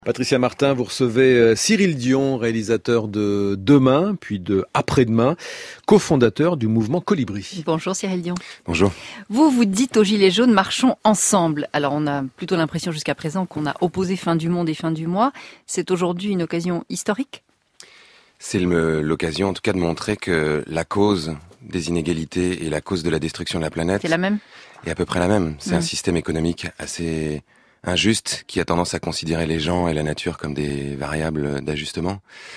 Patricia Martin, vous recevez Cyril Dion, réalisateur de Demain, puis de Après-demain, cofondateur du mouvement Colibri. Bonjour Cyril Dion. Bonjour. Vous dites aux Gilets jaunes, marchons ensemble. Alors on a plutôt l'impression jusqu'à présent qu'on a opposé fin du monde et fin du mois. C'est aujourd'hui une occasion historique ? C'est l'occasion en tout cas de montrer que la cause des inégalités et la cause de la destruction de la planète est la même ? Est à peu près la même. C'est un système économique assez injuste qui a tendance à considérer les gens et la nature comme des variables d'ajustement.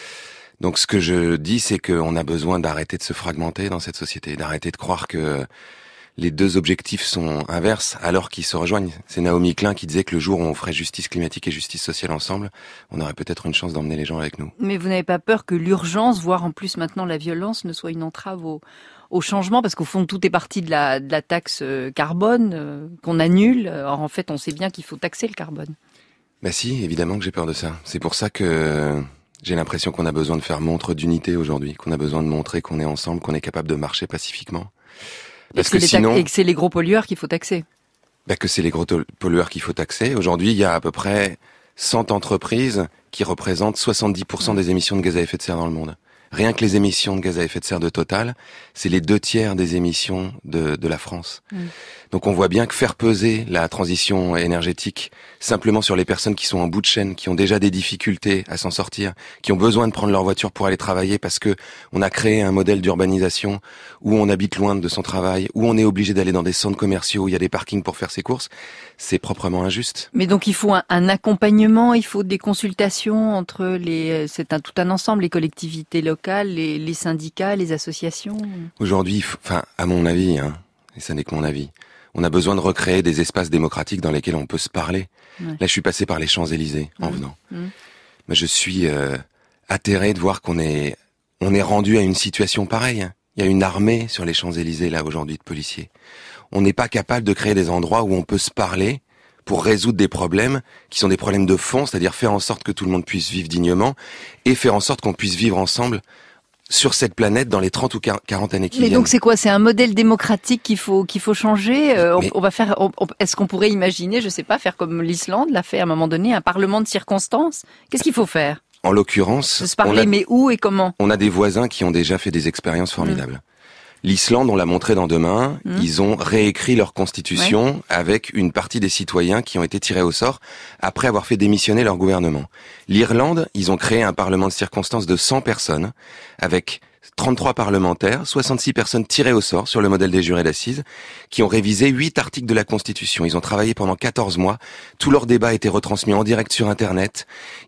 Donc ce que je dis, c'est qu'on a besoin d'arrêter de se fragmenter dans cette société, d'arrêter de croire que les deux objectifs sont inverses alors qu'ils se rejoignent. C'est Naomi Klein qui disait que le jour où on ferait justice climatique et justice sociale ensemble, on aurait peut-être une chance d'emmener les gens avec nous. Mais vous n'avez pas peur que l'urgence, voire en plus maintenant la violence, ne soit une entrave au changement, parce qu'au fond tout est parti de la taxe carbone qu'on annule. Or en fait on sait bien qu'il faut taxer le carbone. Bah si, évidemment que j'ai peur de ça. C'est pour ça que j'ai l'impression qu'on a besoin de faire montre d'unité aujourd'hui, qu'on a besoin de montrer qu'on est ensemble, qu'on est capable de marcher pacifiquement. Parce que sinon, et que c'est les gros pollueurs qu'il faut taxer. Que c'est les gros pollueurs qu'il faut taxer. Aujourd'hui, il y a à peu près 100 entreprises qui représentent 70% des émissions de gaz à effet de serre dans le monde. Rien que les émissions de gaz à effet de serre de Total, c'est les 2/3 des émissions de la France. Donc on voit bien que faire peser la transition énergétique simplement sur les personnes qui sont en bout de chaîne, qui ont déjà des difficultés à s'en sortir, qui ont besoin de prendre leur voiture pour aller travailler parce que on a créé un modèle d'urbanisation où on habite loin de son travail, où on est obligé d'aller dans des centres commerciaux où il y a des parkings pour faire ses courses, c'est proprement injuste. Mais donc il faut un accompagnement, il faut des consultations entre tout un ensemble, les collectivités locales, les syndicats, les associations. Aujourd'hui, à mon avis, et ça n'est que mon avis, on a besoin de recréer des espaces démocratiques dans lesquels on peut se parler. Ouais. Là, je suis passé par les Champs-Élysées en venant. Mais je suis atterré de voir qu'on est rendu à une situation pareille. Il y a une armée sur les Champs-Élysées là aujourd'hui de policiers. On n'est pas capable de créer des endroits où on peut se parler pour résoudre des problèmes qui sont des problèmes de fond, c'est-à-dire faire en sorte que tout le monde puisse vivre dignement et faire en sorte qu'on puisse vivre ensemble sur cette planète dans les 30 ou 40 années qui viennent. Mais donc c'est quoi ? C'est un modèle démocratique qu'il faut changer. Est-ce qu'on pourrait imaginer, je sais pas, faire comme l'Islande l'a fait à un moment donné, un parlement de circonstances ? Qu'est-ce qu'il faut faire ? En l'occurrence, de se parler, mais où et comment ? On a des voisins qui ont déjà fait des expériences formidables. L'Islande, on l'a montré dans Demain, ils ont réécrit leur constitution avec une partie des citoyens qui ont été tirés au sort après avoir fait démissionner leur gouvernement. L'Irlande, ils ont créé un parlement de circonstances de 100 personnes avec 33 parlementaires, 66 personnes tirées au sort sur le modèle des jurés d'assises qui ont révisé 8 articles de la Constitution. Ils ont travaillé pendant 14 mois. Tous leurs débats étaient retransmis en direct sur Internet.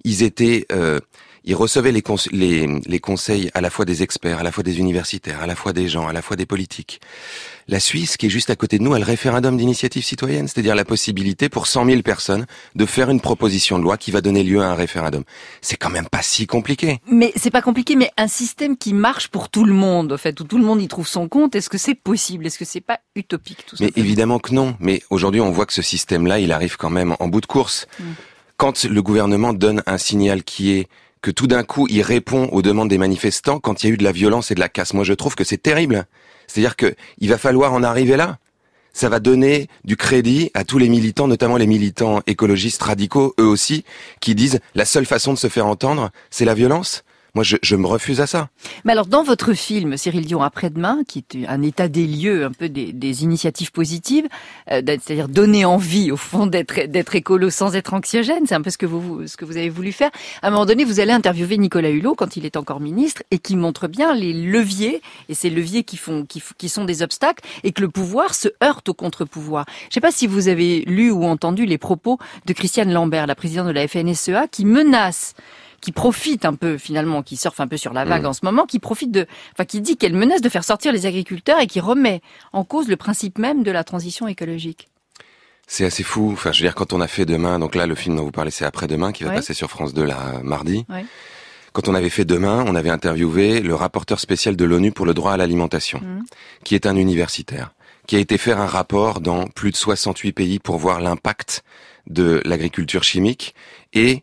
Ils recevaient les conseils à la fois des experts, à la fois des universitaires, à la fois des gens, à la fois des politiques. La Suisse, qui est juste à côté de nous, a le référendum d'initiative citoyenne, c'est-à-dire la possibilité pour 100 000 personnes de faire une proposition de loi qui va donner lieu à un référendum. C'est quand même pas si compliqué. Mais c'est pas compliqué, mais un système qui marche pour tout le monde, en fait, où tout le monde y trouve son compte, est-ce que c'est possible ? Est-ce que c'est pas utopique tout ça ? Mais évidemment que non. Mais aujourd'hui, on voit que ce système-là, il arrive quand même en bout de course. Quand le gouvernement donne un signal qui est que tout d'un coup, il répond aux demandes des manifestants quand il y a eu de la violence et de la casse. Moi, je trouve que c'est terrible. C'est-à-dire que il va falloir en arriver là. Ça va donner du crédit à tous les militants, notamment les militants écologistes radicaux, eux aussi, qui disent la seule façon de se faire entendre, c'est la violence. Moi, je me refuse à ça. Mais alors, dans votre film, Cyril Dion, Après-demain, qui est un état des lieux, un peu des initiatives positives, c'est-à-dire donner envie, au fond, d'être écolo sans être anxiogène, c'est un peu ce que vous avez voulu faire. À un moment donné, vous allez interviewer Nicolas Hulot, quand il est encore ministre, et qui montre bien les leviers, et ces leviers qui sont des obstacles, et que le pouvoir se heurte au contre-pouvoir. Je ne sais pas si vous avez lu ou entendu les propos de Christiane Lambert, la présidente de la FNSEA, qui profite un peu finalement, qui surfe un peu sur la vague en ce moment, qui dit qu'elle menace de faire sortir les agriculteurs et qui remet en cause le principe même de la transition écologique. C'est assez fou. Enfin, je veux dire, quand on a fait Demain, donc là, le film dont vous parlez, c'est Après-demain, qui va passer sur France 2 là, mardi. Ouais. Quand on avait fait Demain, on avait interviewé le rapporteur spécial de l'ONU pour le droit à l'alimentation, qui est un universitaire, qui a été faire un rapport dans plus de 68 pays pour voir l'impact de l'agriculture chimique et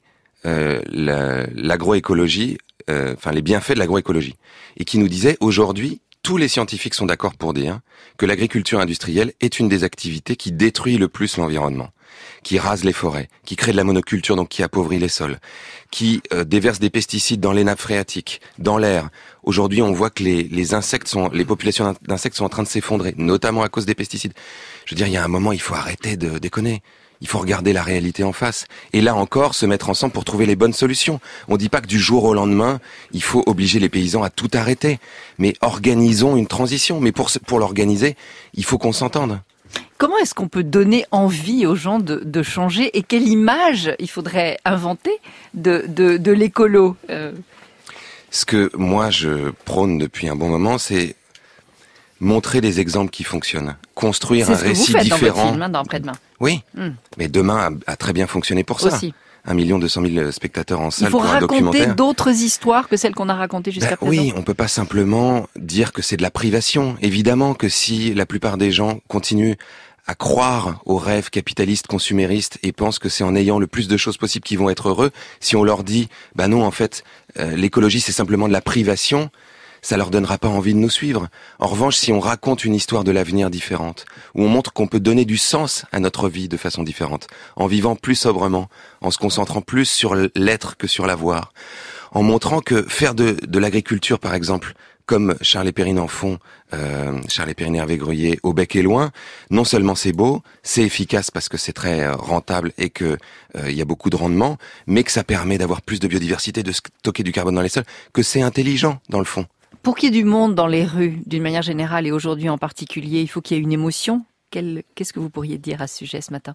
l'agroécologie, les bienfaits de l'agroécologie, et qui nous disait aujourd'hui tous les scientifiques sont d'accord pour dire que l'agriculture industrielle est une des activités qui détruit le plus l'environnement, qui rase les forêts, qui crée de la monoculture, donc qui appauvrit les sols, qui déverse des pesticides dans les nappes phréatiques, dans l'air. Aujourd'hui, on voit que les populations d'insectes sont en train de s'effondrer, notamment à cause des pesticides. Je veux dire, il y a un moment, il faut arrêter de déconner. Il faut regarder la réalité en face. Et là encore, se mettre ensemble pour trouver les bonnes solutions. On dit pas que du jour au lendemain, il faut obliger les paysans à tout arrêter. Mais organisons une transition. Mais pour l'organiser, il faut qu'on s'entende. Comment est-ce qu'on peut donner envie aux gens de changer et quelle image il faudrait inventer de l'écolo Ce que moi je prône depuis un bon moment, c'est montrer des exemples qui fonctionnent, construire un récit différent. C'est ce que vous faites dans votre film, dans Après-demain. Oui, mais Demain a très bien fonctionné pour ça. Aussi. 1 200 000 spectateurs en salle pour un documentaire. Il faut raconter d'autres histoires que celles qu'on a racontées jusqu'à présent. Oui, on peut pas simplement dire que c'est de la privation. Évidemment que si la plupart des gens continuent à croire aux rêves capitalistes, consuméristes et pensent que c'est en ayant le plus de choses possibles qu'ils vont être heureux, si on leur dit, non, en fait, l'écologie c'est simplement de la privation, ça leur donnera pas envie de nous suivre. En revanche, si on raconte une histoire de l'avenir différente, où on montre qu'on peut donner du sens à notre vie de façon différente, en vivant plus sobrement, en se concentrant plus sur l'être que sur l'avoir, en montrant que faire de l'agriculture, par exemple, comme Charles et Perrine en font, Charles et Perrine et Hervé Gruyé, au bec et loin, non seulement c'est beau, c'est efficace parce que c'est très rentable et que il y a beaucoup de rendement, mais que ça permet d'avoir plus de biodiversité, de stocker du carbone dans les sols, que c'est intelligent dans le fond. Pour qu'il y ait du monde dans les rues, d'une manière générale et aujourd'hui en particulier, il faut qu'il y ait une émotion. Qu'est-ce que vous pourriez dire à ce sujet ce matin ?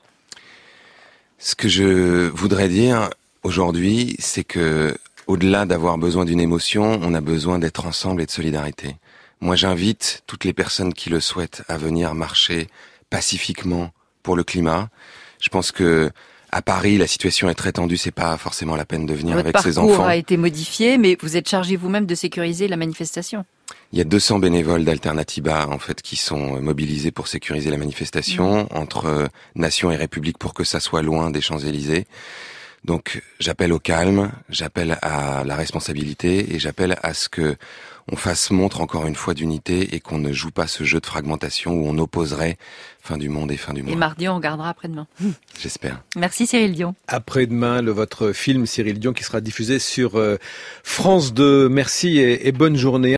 Ce que je voudrais dire aujourd'hui, c'est que au-delà d'avoir besoin d'une émotion, on a besoin d'être ensemble et de solidarité. Moi, j'invite toutes les personnes qui le souhaitent à venir marcher pacifiquement pour le climat. Je pense que à Paris, la situation est très tendue, c'est pas forcément la peine de venir avec ses enfants. Votre parcours a été modifié, mais vous êtes chargé vous-même de sécuriser la manifestation. Il y a 200 bénévoles d'Alternativa, en fait, qui sont mobilisés pour sécuriser la manifestation entre Nation et République pour que ça soit loin des Champs-Élysées. Donc, j'appelle au calme, j'appelle à la responsabilité et j'appelle à ce que on fasse montre encore une fois d'unité et qu'on ne joue pas ce jeu de fragmentation où on opposerait fin du monde et fin du mois. Et mardi, on regardera après-demain. J'espère. Merci Cyril Dion. Après-demain, votre film Cyril Dion qui sera diffusé sur France 2. Merci et bonne journée.